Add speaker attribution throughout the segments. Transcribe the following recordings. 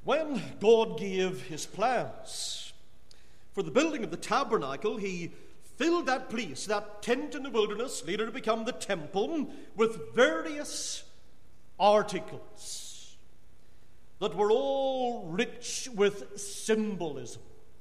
Speaker 1: When God gave his plans for the building of the tabernacle, he filled that place, that tent in the wilderness, later to become the temple, with various articles that were all rich with symbolism.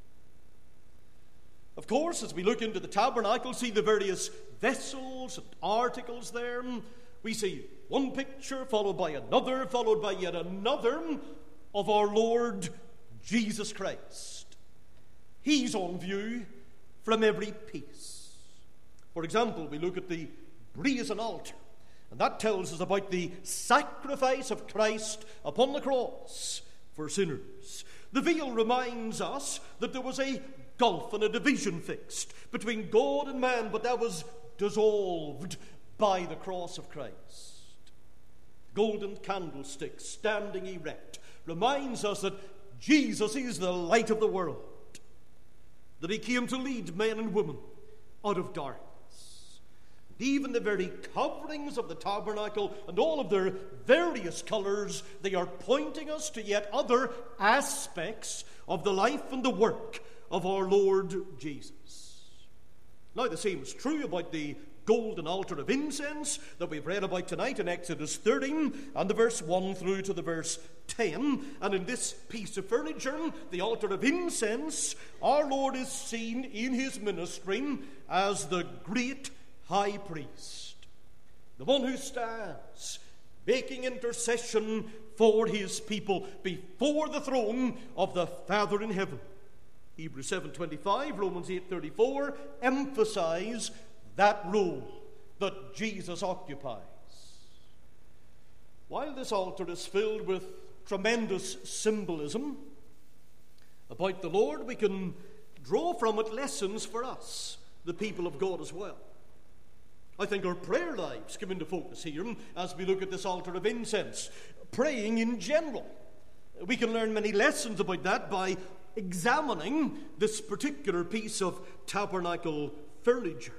Speaker 1: Of course, as we look into the tabernacle, see the various vessels and articles there, we see one picture followed by another, followed by yet another of our Lord Jesus Christ. He's on view from every piece. For example, we look at the brazen altar, and that tells us about the sacrifice of Christ upon the cross for sinners. The veil reminds us that there was a gulf and a division fixed between God and man, but that was dissolved by the cross of Christ. The golden candlestick standing erect reminds us that Jesus is the light of the world, that he came to lead men and women out of darkness. And even the very coverings of the tabernacle and all of their various colors, they are pointing us to yet other aspects of the life and the work of our Lord Jesus. Now, the same is true about the golden altar of incense that we've read about tonight in Exodus 13 and the verse 1 through to the verse 10. And in this piece of furniture, the altar of incense, our Lord is seen in his ministry as the great high priest, the one who stands making intercession for his people before the throne of the Father in heaven. Hebrews 7:25, Romans 8:34 emphasize that role that Jesus occupies. While this altar is filled with tremendous symbolism about the Lord, we can draw from it lessons for us, the people of God, as well. I think our prayer lives come into focus here as we look at this altar of incense. Praying in general. We can learn many lessons about that by examining this particular piece of tabernacle furniture.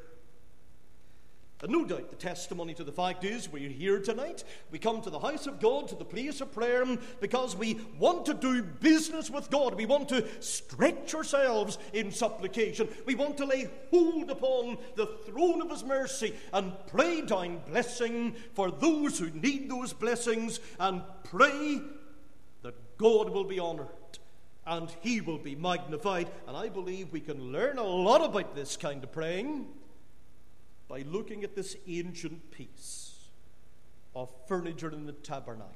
Speaker 1: And no doubt the testimony to the fact is we're here tonight. We come to the house of God, to the place of prayer, because we want to do business with God. We want to stretch ourselves in supplication. We want to lay hold upon the throne of his mercy and pray down blessing for those who need those blessings, and pray that God will be honored and he will be magnified. And I believe we can learn a lot about this kind of praying by looking at this ancient piece of furniture in the tabernacle.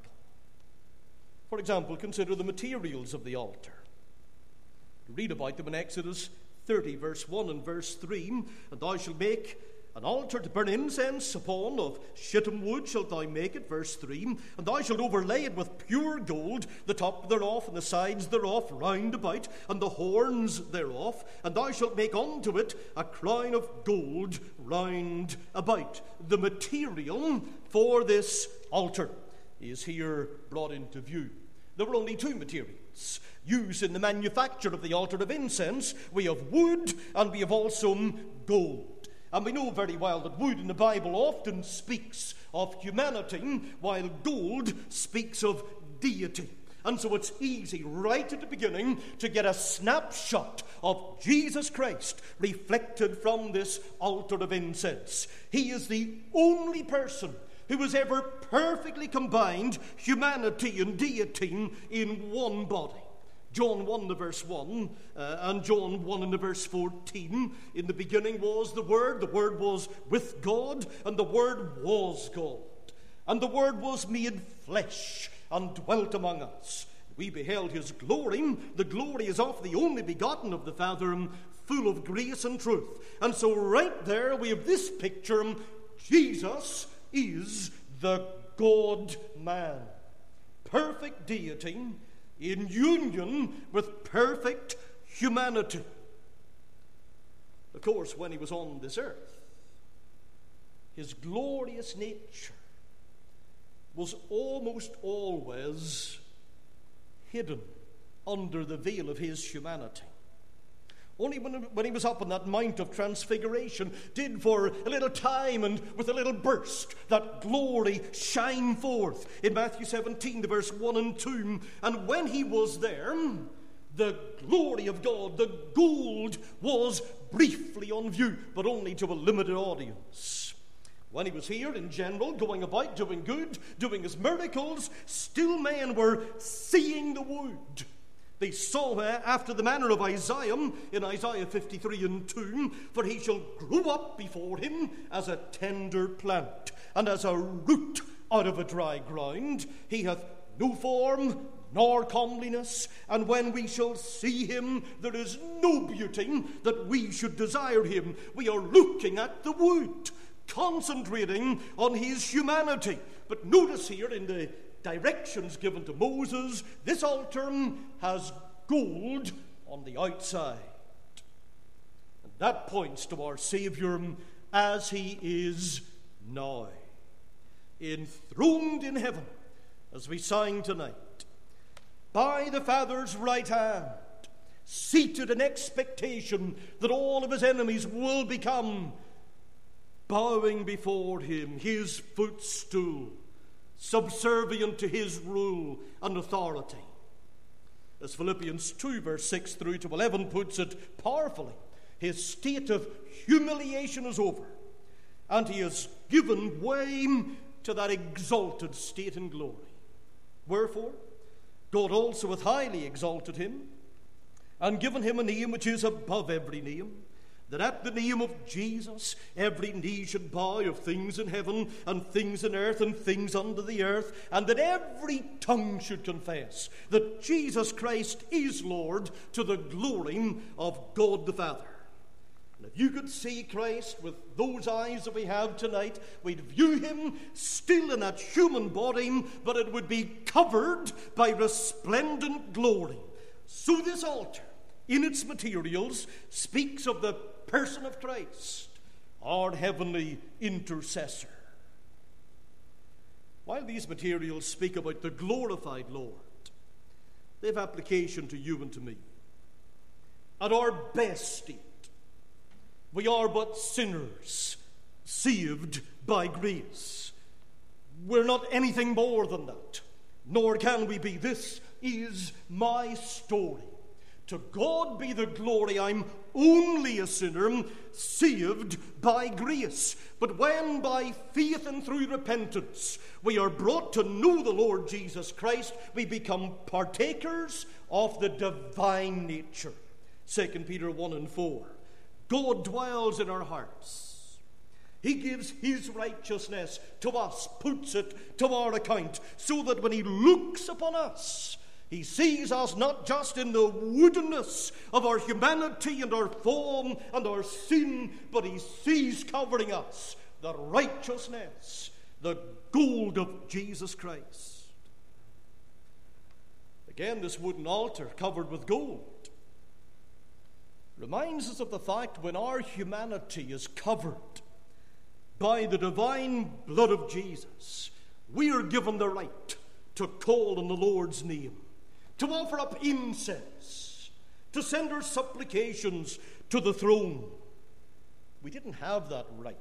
Speaker 1: For example, consider the materials of the altar. You read about them in Exodus 30, verse 1 and verse 3. And thou shalt make an altar to burn incense upon, of shittim wood shalt thou make it, verse 3. And thou shalt overlay it with pure gold, the top thereof and the sides thereof round about, and the horns thereof. And thou shalt make unto it a crown of gold round about. The material for this altar is here brought into view. There were only two materials used in the manufacture of the altar of incense. We have wood and we have also gold. And we know very well that wood in the Bible often speaks of humanity, while gold speaks of deity. And so it's easy right at the beginning to get a snapshot of Jesus Christ reflected from this altar of incense. He is the only person who has ever perfectly combined humanity and deity in one body. John 1 the verse 1 and John 1 and the verse 14. In the beginning was the Word was with God, and the Word was God. And the Word was made flesh and dwelt among us. We beheld his glory. The glory is of the only begotten of the Father, full of grace and truth. And so right there we have this picture. Jesus is the God-man. Perfect deity in union with perfect humanity. Of course, when he was on this earth, his glorious nature was almost always hidden under the veil of his humanity. Only when he was up on that Mount of Transfiguration did for a little time and with a little burst that glory shine forth. In Matthew 17, the verse 1 and 2, and when he was there, the glory of God, the gold, was briefly on view, but only to a limited audience. When he was here in general, going about doing good, doing his miracles, still men were seeing the wood. They saw after the manner of Isaiah in Isaiah 53 and 2, for he shall grow up before him as a tender plant, and as a root out of a dry ground. He hath no form nor comeliness, and when we shall see him, there is no beauty that we should desire him. We are looking at the wood, concentrating on his humanity. But notice here in the directions given to Moses, this altar has gold on the outside. And that points to our Savior as he is now, enthroned in heaven, as we sang tonight, by the Father's right hand, seated in expectation that all of his enemies will become bowing before him, his footstool, subservient to his rule and authority. As Philippians 2, verse 6 through to 11 puts it powerfully, his state of humiliation is over, and he has given way to that exalted state in glory. Wherefore, God also hath highly exalted him, and given him a name which is above every name, that at the name of Jesus every knee should bow, of things in heaven and things in earth and things under the earth, and that every tongue should confess that Jesus Christ is Lord, to the glory of God the Father. And if you could see Christ with those eyes that we have tonight, we'd view him still in that human body, but it would be covered by resplendent glory. So this altar, in its materials, speaks of the person of Christ, our heavenly intercessor. While these materials speak about the glorified Lord, they have application to you and to me. At our best state, we are but sinners, saved by grace. We're not anything more than that, nor can we be. This is my story. To God be the glory, I'm only a sinner, saved by grace. But when by faith and through repentance we are brought to know the Lord Jesus Christ, we become partakers of the divine nature. 2 Peter 1 and 4. God dwells in our hearts. He gives his righteousness to us, puts it to our account, so that when he looks upon us, he sees us not just in the woodenness of our humanity and our form and our sin, but he sees covering us the righteousness, the gold of Jesus Christ. Again, this wooden altar covered with gold reminds us of the fact when our humanity is covered by the divine blood of Jesus, we are given the right to call on the Lord's name, to offer up incense, to send our supplications to the throne. We didn't have that right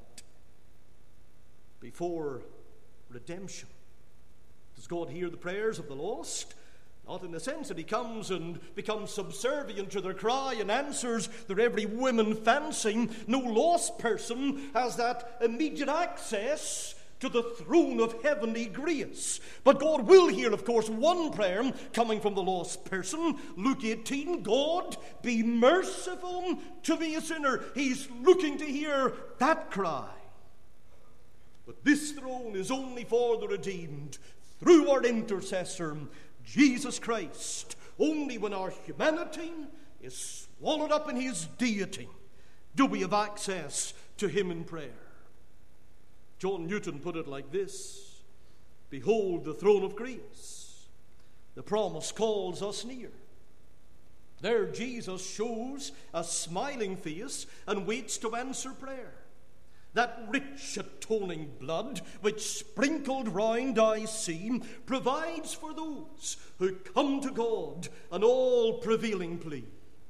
Speaker 1: before redemption. Does God hear the prayers of the lost? Not in the sense that he comes and becomes subservient to their cry and answers their every whim and fancy. No lost person has that immediate access to the throne of heavenly grace. But God will hear, of course, one prayer coming from the lost person. Luke 18, God, be merciful to me, a sinner. He's looking to hear that cry. But this throne is only for the redeemed through our intercessor, Jesus Christ. Only when our humanity is swallowed up in his deity do we have access to him in prayer. John Newton put it like this: behold the throne of grace. The promise calls us near. There Jesus shows a smiling face and waits to answer prayer. That rich atoning blood which sprinkled round I see provides for those who come to God an all-prevailing plea.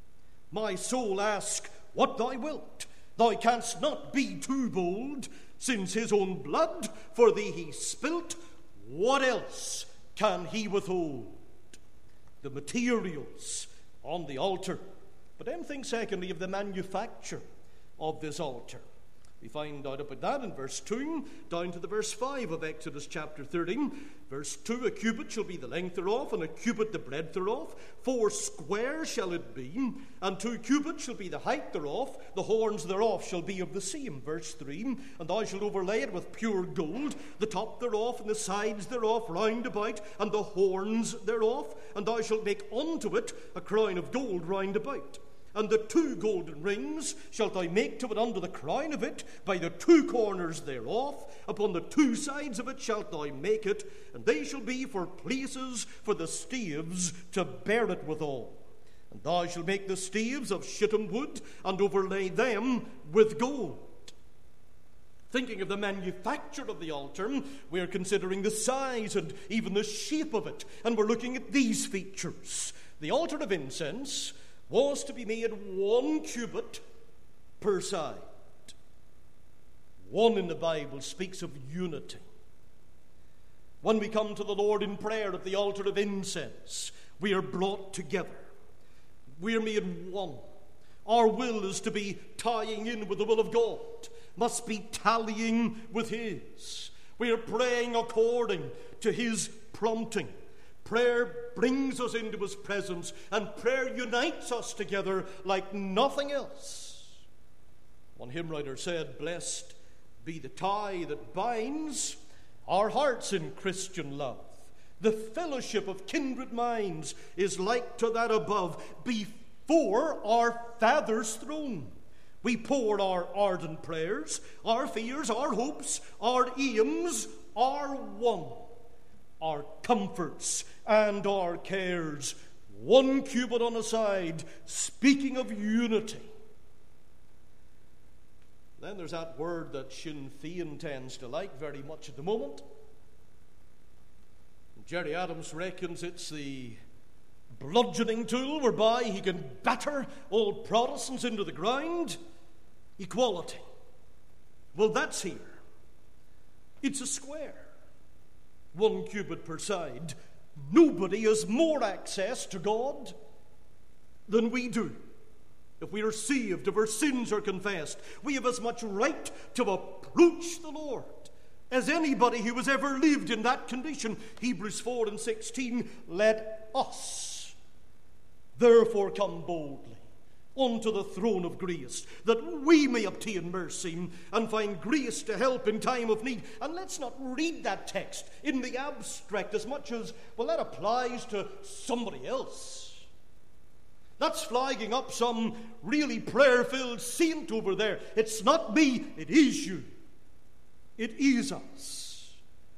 Speaker 1: My soul, ask what thou wilt. Thou canst not be too bold, since his own blood for thee he spilt. What else can he withhold? The materials on the altar. But then think secondly of the manufacture of this altar. We find out about that in verse 2 down to the verse 5 of Exodus chapter 13. Verse 2, a cubit shall be the length thereof, and a cubit the breadth thereof. 4 square shall it be, and 2 cubits shall be the height thereof. The horns thereof shall be of the same. Verse 3, and thou shalt overlay it with pure gold, the top thereof and the sides thereof round about, and the horns thereof. And thou shalt make unto it a crown of gold round about. And the 2 golden rings shalt thou make to it under the crown of it, by the 2 corners thereof. Upon the 2 sides of it shalt thou make it, and they shall be for places for the staves to bear it withal. And thou shalt make the staves of shittim wood, and overlay them with gold. Thinking of the manufacture of the altar, we are considering the size and even the shape of it, and we're looking at these features. The altar of incense was to be made 1 cubit per side. 1 in the Bible speaks of unity. When we come to the Lord in prayer at the altar of incense, we are brought together. We are made one. Our will is to be tying in with the will of God, must be tallying with His. We are praying according to His prompting. Prayer brings us into His presence, and prayer unites us together like nothing else. One hymn writer said, blessed be the tie that binds our hearts in Christian love. The fellowship of kindred minds is like to that above. Before our Father's throne, we pour our ardent prayers, our fears, our hopes, our aims are one. Our comforts and our cares, 1 cubit on a side, speaking of unity. Then there's that word that Sinn Féin tends to like very much at the moment. Jerry Adams reckons it's the bludgeoning tool whereby he can batter old Protestants into the ground. Equality. Well, that's here. It's a square. 1 cubit per side. Nobody has more access to God than we do. If we are saved, if our sins are confessed, we have as much right to approach the Lord as anybody who has ever lived in that condition. Hebrews 4:16, let us therefore come boldly unto the throne of grace, that we may obtain mercy and find grace to help in time of need. And let's not read that text in the abstract as much as, well, that applies to somebody else. That's flagging up some really prayer-filled saint over there. It's not me, it is you. It is us.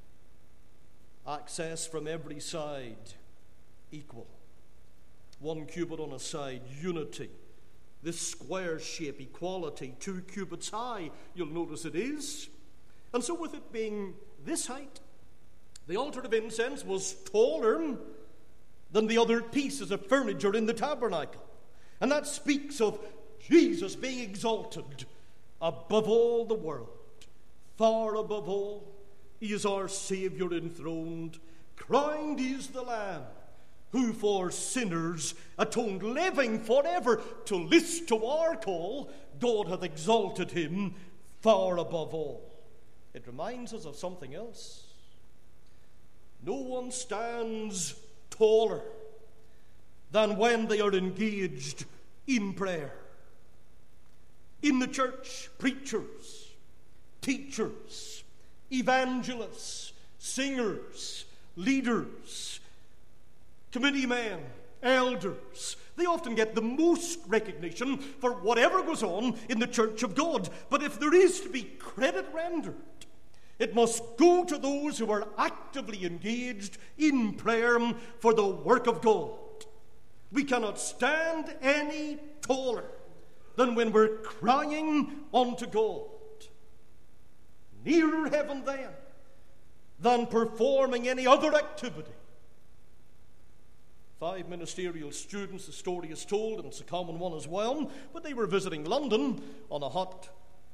Speaker 1: Access from every side, equal. 1 cubit on a side, unity. This square shape, equality, 2 cubits high, you'll notice it is. And so with it being this height, the altar of incense was taller than the other pieces of furniture in the tabernacle. And that speaks of Jesus being exalted above all the world. Far above all, He is our Savior enthroned. Crowned is the Lamb who for sinners atoned, living forever to list to our call. God hath exalted Him far above all. It reminds us of something else. No one stands taller than when they are engaged in prayer. In the church, preachers, teachers, evangelists, singers, leaders, committee men, elders, they often get the most recognition for whatever goes on in the church of God. But if there is to be credit rendered, it must go to those who are actively engaged in prayer for the work of God. We cannot stand any taller than when we're crying unto God. Nearer heaven then than performing any other activity. 5 ministerial students, the story is told, and it's a common one as well, but they were visiting London on a hot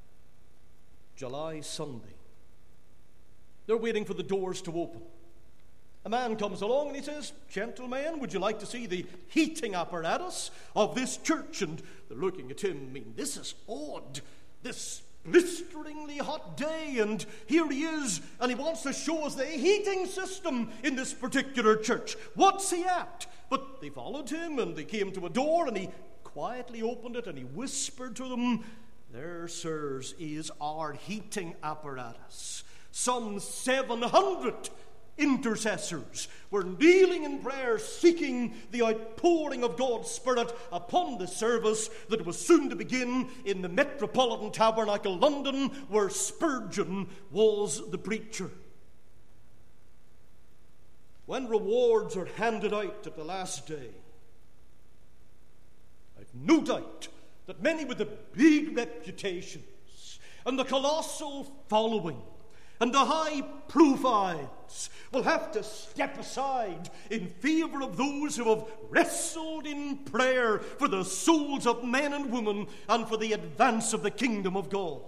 Speaker 1: July Sunday. They're waiting for the doors to open. A man comes along and he says, "Gentlemen, would you like to see the heating apparatus of this church?" And they're looking at him, this is odd, this blisteringly hot day, and here he is, and he wants to show us the heating system in this particular church. What's he at? But they followed him, and they came to a door, and he quietly opened it, and he whispered to them, "There, sirs, is our heating apparatus. Some 700 intercessors were kneeling in prayer, seeking the outpouring of God's Spirit upon the service that was soon to begin in the Metropolitan Tabernacle, London, where Spurgeon was the preacher." When rewards are handed out at the last day, I've no doubt that many with the big reputations and the colossal following and the high profiles will have to step aside in favor of those who have wrestled in prayer for the souls of men and women and for the advance of the kingdom of God.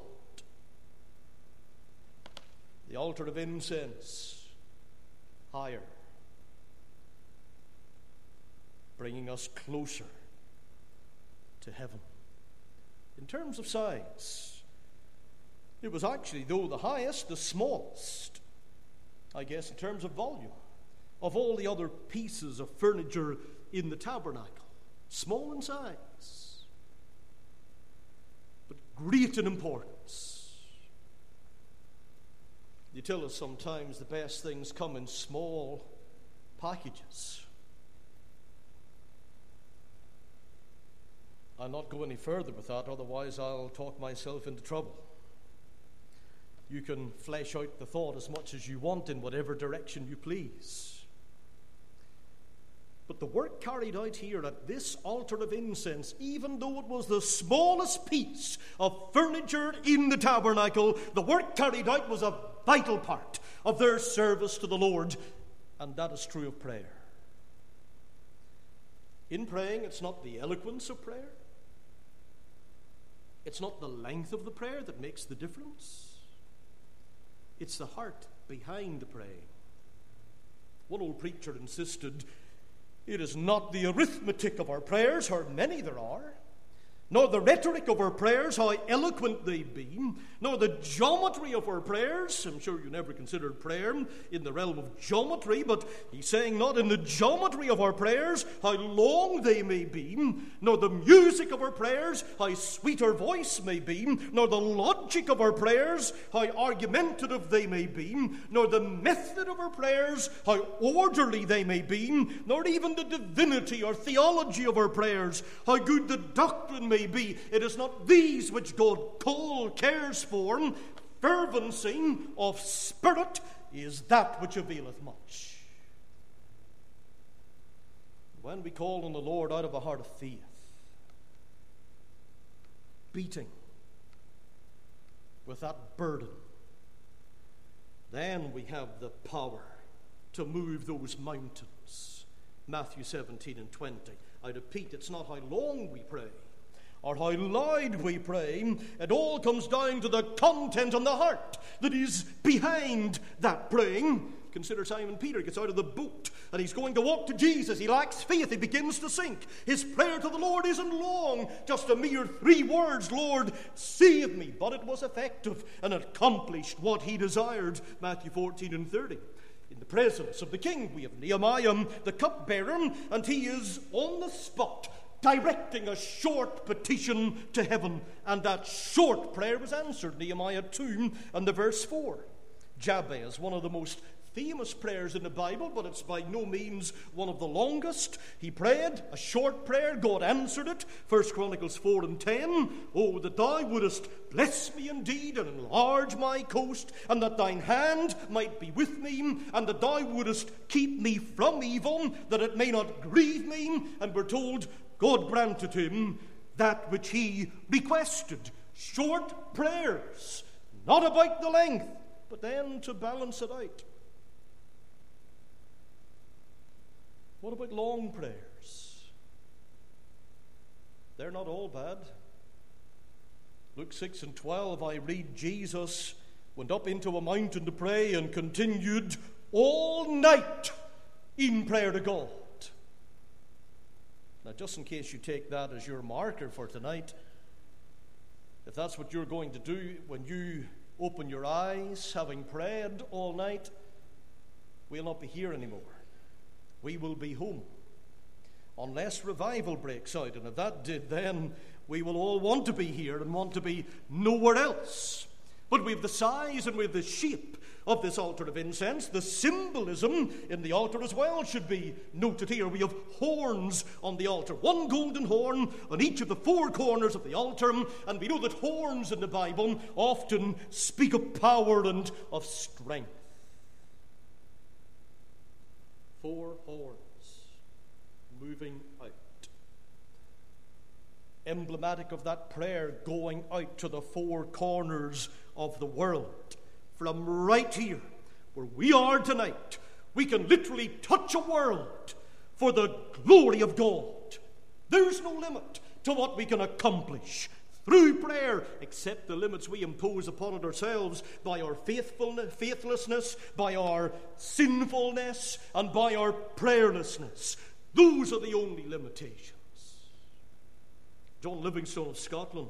Speaker 1: The altar of incense, higher, bringing us closer to heaven. In terms of size, it was actually, though the highest, the smallest, I guess, in terms of volume, of all the other pieces of furniture in the tabernacle. Small in size, but great in importance. You tell us sometimes the best things come in small packages. I'll not go any further with that, otherwise I'll talk myself into trouble. You can flesh out the thought as much as you want in whatever direction you please. But the work carried out here at this altar of incense, even though it was the smallest piece of furniture in the tabernacle, the work carried out was a vital part of their service to the Lord. And that is true of prayer. In praying, it's not the eloquence of prayer. It's not the length of the prayer that makes the difference. It's the heart behind the praying. One old preacher insisted, "It is not the arithmetic of our prayers, how many there are, nor the rhetoric of our prayers, how eloquent they be, nor the geometry of our prayers." I'm sure you never considered prayer in the realm of geometry, but he's saying not in the geometry of our prayers, how long they may be, nor the music of our prayers, how sweet our voice may be, nor the logic of our prayers, how argumentative they may be, nor the method of our prayers, how orderly they may be, nor even the divinity or theology of our prayers, how good the doctrine may be. It is not these which God cares for. Fervency of spirit is that which availeth much. When we call on the Lord out of a heart of faith, beating with that burden, then we have the power to move those mountains. Matthew 17 and 20. I repeat, it's not how long we pray or how loud we pray. It all comes down to the content and the heart that is behind that praying. Consider Simon Peter gets out of the boat and he's going to walk to Jesus. He lacks faith. He begins to sink. His prayer to the Lord isn't long, just a mere 3 words, "Lord, save me." But it was effective and accomplished what he desired. Matthew 14 and 30. In the presence of the king, we have Nehemiah, the cupbearer, and he is on the spot directing a short petition to heaven, and that short prayer was answered. Nehemiah 2 and the verse 4. Jabez, one of the most famous prayers in the Bible, but it's by no means one of the longest. He prayed a short prayer. God answered it. 1 Chronicles 4 and 10. "Oh, that thou wouldest bless me indeed and enlarge my coast, and that thine hand might be with me, and that thou wouldest keep me from evil, that it may not grieve me." And we're told God granted him that which he requested. Short prayers, not about the length, but then to balance it out. What about long prayers? They're not all bad. Luke 6:12, I read, Jesus went up into a mountain to pray and continued all night in prayer to God. Now, just in case you take that as your marker for tonight, if that's what you're going to do when you open your eyes, having prayed all night, we'll not be here anymore. We will be home. Unless revival breaks out, and if that did, then we will all want to be here and want to be nowhere else. But we have the size and we have the shape of this altar of incense. The symbolism in the altar as well should be noted here. We have horns on the altar, one golden horn on each of the four corners of the altar, and we know that horns in the Bible often speak of power and of strength. 4 horns moving out, emblematic of that prayer going out to the 4 corners of the world. From right here, where we are tonight, we can literally touch a world for the glory of God. There's no limit to what we can accomplish through prayer, except the limits we impose upon it ourselves by our faithlessness, by our sinfulness, and by our prayerlessness. Those are the only limitations. John Livingstone of Scotland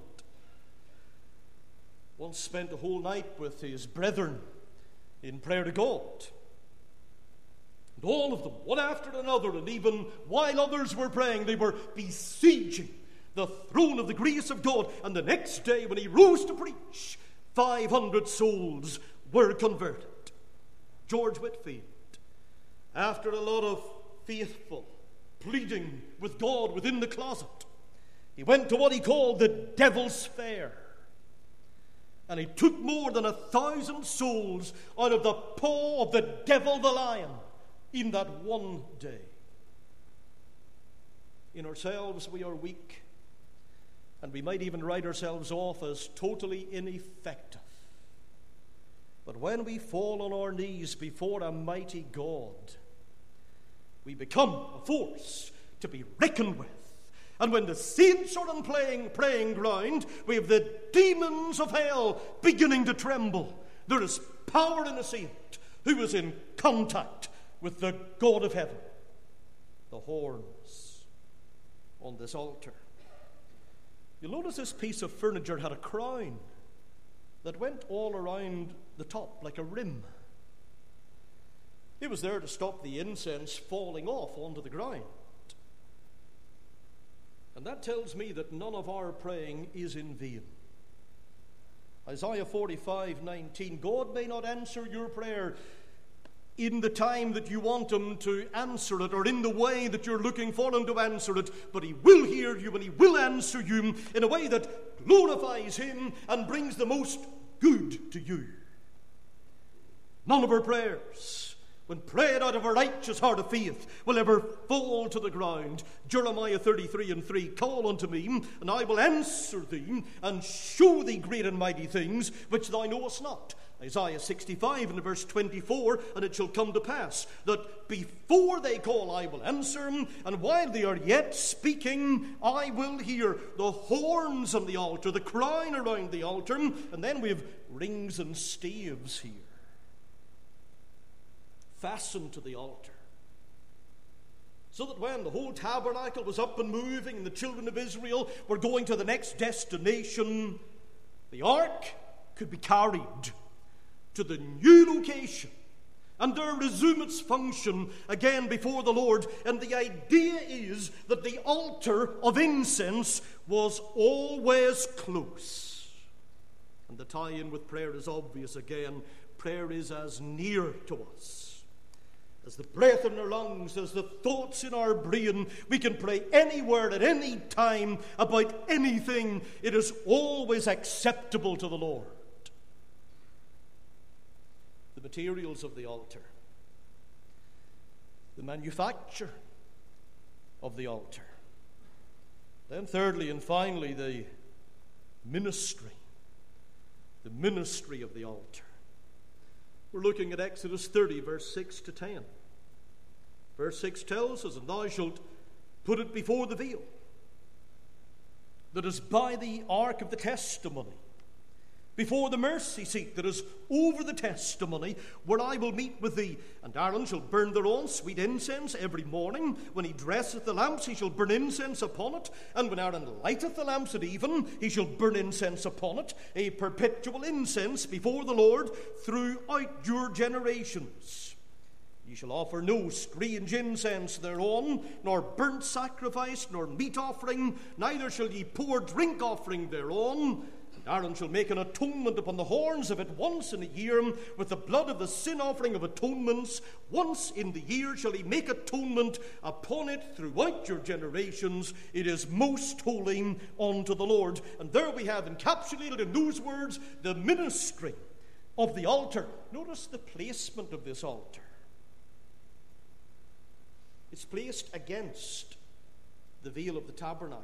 Speaker 1: once spent a whole night with his brethren in prayer to God. And all of them, one after another, and even while others were praying, they were besieging the throne of the grace of God. And the next day, when he rose to preach, 500 souls were converted. George Whitefield, after a lot of faithful pleading with God within the closet, he went to what he called the Devil's Fair. And he took more than 1,000 souls out of the paw of the devil, the lion, in that one day. In ourselves, we are weak, and we might even write ourselves off as totally ineffective. But when we fall on our knees before a mighty God, we become a force to be reckoned with. And when the saints are on praying ground, we have the demons of hell beginning to tremble. There is power in a saint who is in contact with the God of heaven. The horns on this altar. You'll notice this piece of furniture had a crown that went all around the top like a rim. It was there to stop the incense falling off onto the ground. And that tells me that none of our praying is in vain. Isaiah 45:19, God may not answer your prayer in the time that you want him to answer it, or in the way that you're looking for him to answer it, but he will hear you and he will answer you in a way that glorifies him and brings the most good to you. None of our prayers, when prayed out of a righteous heart of faith, will ever fall to the ground. Jeremiah 33:3, call unto me, and I will answer thee, and show thee great and mighty things which thou knowest not. Isaiah 65 and verse 24, and it shall come to pass that before they call, I will answer, and while they are yet speaking, I will hear. The horns on the altar, the crown around the altar, and then we have rings and staves here, fastened to the altar, so that when the whole tabernacle was up and moving and the children of Israel were going to the next destination, the ark could be carried to the new location and there resume its function again before the Lord. And the idea is that the altar of incense was always close. And the tie-in with prayer is obvious again. Prayer is as near to us as the breath in our lungs, as the thoughts in our brain. We can pray anywhere at any time about anything. It is always acceptable to the Lord. The materials of the altar, the manufacture of the altar. Then thirdly and finally, the ministry of the altar. We're looking at Exodus 30, verse 6 to 10. Verse 6 tells us, and thou shalt put it before the veil, that is by the ark of the testimony, before the mercy seat that is over the testimony, where I will meet with thee. And Aaron shall burn thereon sweet incense every morning. When he dresseth the lamps, he shall burn incense upon it. And when Aaron lighteth the lamps at even, he shall burn incense upon it, a perpetual incense before the Lord throughout your generations. Ye shall offer no strange incense thereon, nor burnt sacrifice, nor meat offering, neither shall ye pour drink offering thereon. Aaron shall make an atonement upon the horns of it once in a year with the blood of the sin offering of atonements. Once in the year shall he make atonement upon it throughout your generations. It is most holy unto the Lord. And there we have encapsulated in those words the ministry of the altar. Notice the placement of this altar. It's placed against the veil of the tabernacle.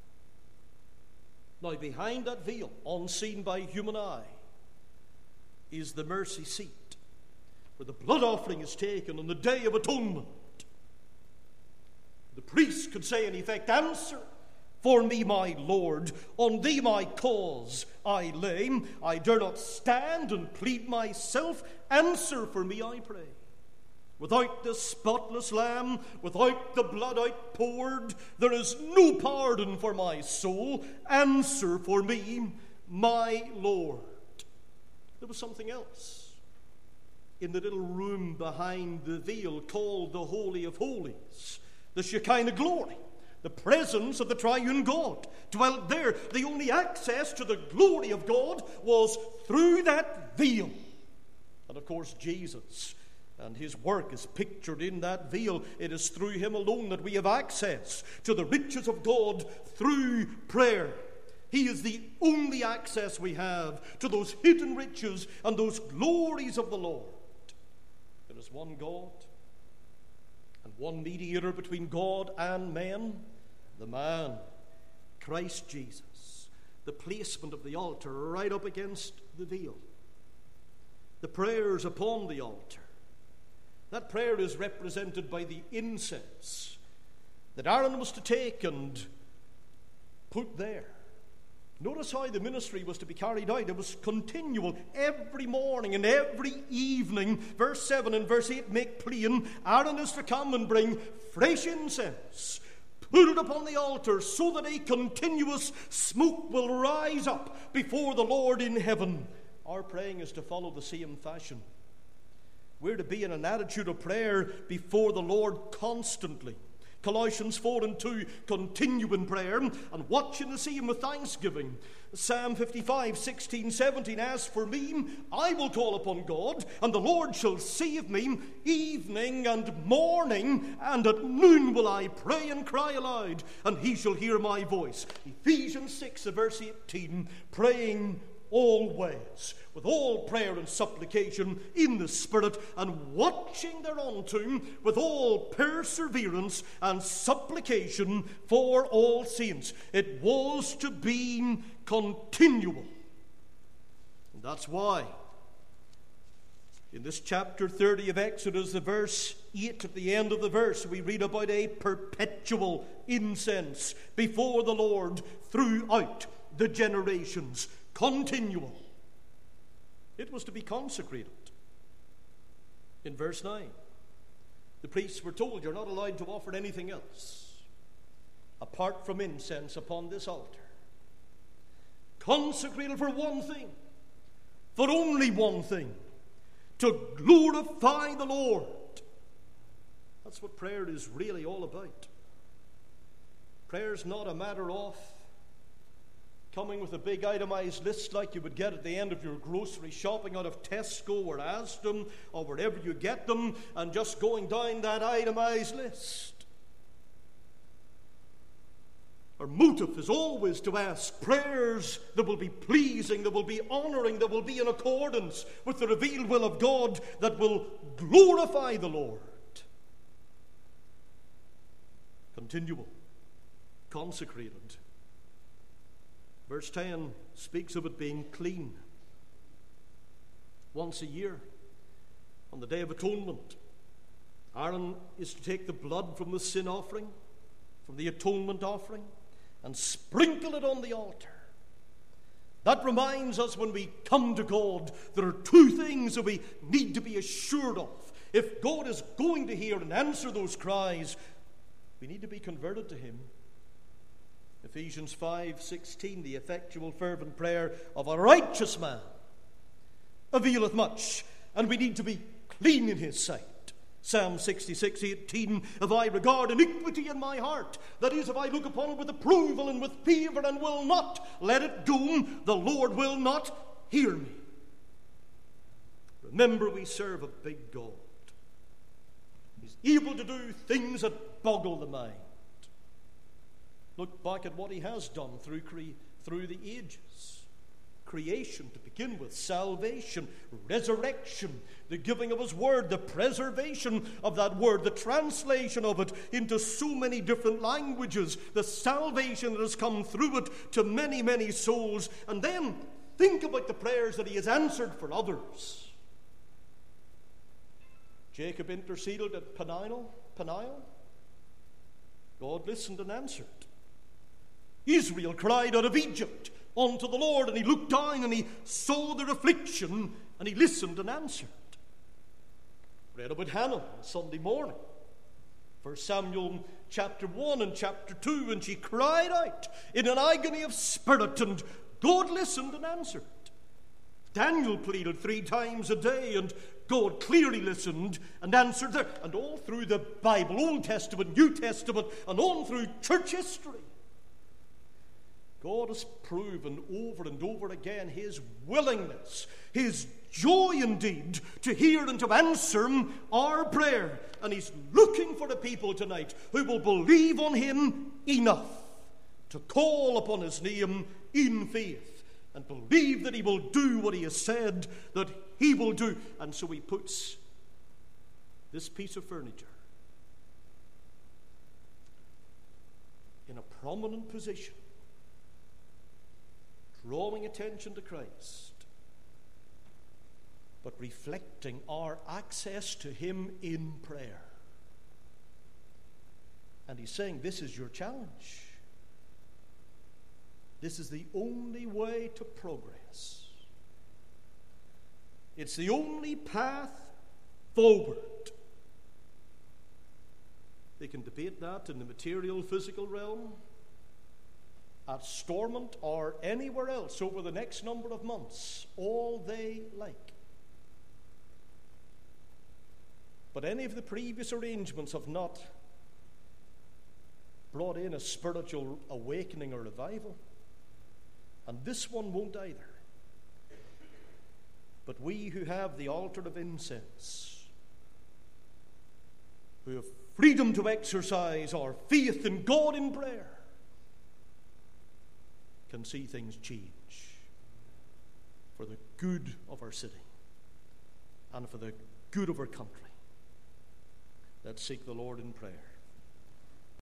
Speaker 1: Now, behind that veil, unseen by human eye, is the mercy seat, where the blood offering is taken on the Day of Atonement. The priest could say, in effect, answer for me, my Lord, on thee my cause I lay. I dare not stand and plead myself. Answer for me, I pray. Without the spotless lamb, without the blood outpoured, there is no pardon for my soul. Answer for me, my Lord. There was something else in the little room behind the veil called the Holy of Holies, the Shekinah glory. The presence of the triune God dwelt there. The only access to the glory of God was through that veil. And of course, Jesus and his work is pictured in that veil. It is through him alone that we have access to the riches of God through prayer. He is the only access we have to those hidden riches and those glories of the Lord. There is one God and one mediator between God and men, the man, Christ Jesus. The placement of the altar right up against the veil. The prayers upon the altar. That prayer is represented by the incense that Aaron was to take and put there. Notice how the ministry was to be carried out. It was continual every morning and every evening. Verse 7 and verse 8 make plain, Aaron is to come and bring fresh incense, put it upon the altar so that a continuous smoke will rise up before the Lord in heaven. Our praying is to follow the same fashion. We're to be in an attitude of prayer before the Lord constantly. Colossians 4 and 2, continue in prayer and watch and see him with thanksgiving. Psalm 55, 16, 17, as for me, I will call upon God, and the Lord shall save me. Evening and morning and at noon will I pray and cry aloud, and he shall hear my voice. Ephesians 6, verse 18, praying always, with all prayer and supplication in the Spirit, and watching thereunto with all perseverance and supplication for all saints. It was to be continual. And that's why in this chapter 30 of Exodus, the verse 8 at the end of the verse, we read about a perpetual incense before the Lord throughout the generations. Continual. It was to be consecrated. In verse 9, the priests were told, you're not allowed to offer anything else apart from incense upon this altar. Consecrated for one thing, for only one thing, to glorify the Lord. That's what prayer is really all about. Prayer is not a matter of coming with a big itemized list like you would get at the end of your grocery shopping out of Tesco or Aston or wherever you get them, and just going down that itemized list. Our motive is always to ask prayers that will be pleasing, that will be honoring, that will be in accordance with the revealed will of God, that will glorify the Lord. Continual, consecrated. Verse 10 speaks of it being clean. Once a year, on the Day of Atonement, Aaron is to take the blood from the sin offering, from the atonement offering, and sprinkle it on the altar. That reminds us when we come to God, there are two things that we need to be assured of. If God is going to hear and answer those cries, we need to be converted to him. Ephesians 5:16, the effectual fervent prayer of a righteous man availeth much, and we need to be clean in his sight. Psalm 66:18, if I regard iniquity in my heart, that is, if I look upon it with approval and with favor and will not let it go, the Lord will not hear me. Remember, we serve a big God. He's able to do things that boggle the mind. Look back at what he has done through the ages. Creation to begin with, salvation, resurrection, the giving of his word, the preservation of that word, the translation of it into so many different languages, the salvation that has come through it to many, many souls. And then think about the prayers that he has answered for others. Jacob interceded at Peniel. God listened and answered. Israel cried out of Egypt unto the Lord, and he looked down and he saw their affliction, and he listened and answered. Read about Hannah on Sunday morning, 1 Samuel chapter 1 and chapter 2, and she cried out in an agony of spirit, and God listened and answered. Daniel pleaded 3 times a day, and God clearly listened and answered there. And all through the Bible, Old Testament, New Testament, and on through church history, God has proven over and over again his willingness, his joy indeed, to hear and to answer our prayer. And he's looking for a people tonight who will believe on him enough to call upon his name in faith and believe that he will do what he has said that he will do. And so he puts this piece of furniture in a prominent position, drawing attention to Christ, but reflecting our access to him in prayer. And he's saying, this is your challenge. This is the only way to progress. It's the only path forward. They can debate that in the material, physical realm, at Stormont or anywhere else over the next number of months, all they like. But any of the previous arrangements have not brought in a spiritual awakening or revival, and this one won't either. But we who have the altar of incense, who have freedom to exercise our faith in God in prayer, can see things change for the good of our city and for the good of our country. Let's seek the Lord in prayer.